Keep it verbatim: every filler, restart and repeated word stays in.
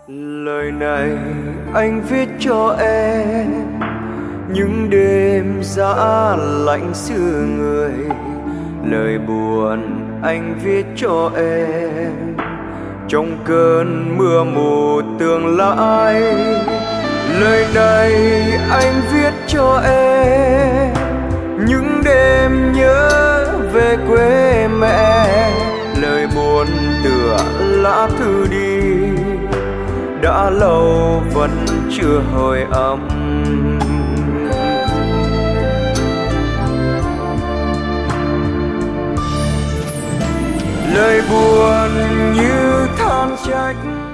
Lời này anh viết cho em những đêm giá lạnh xưa người. Lời buồn anh viết cho em trong cơn mưa mù tương lai. Lời này anh viết cho em những đêm nhớ về quê mẹ. Lời buồn tựa lá thư đi đã lâu vẫn chưa hồi âm. Lời buồn như than trách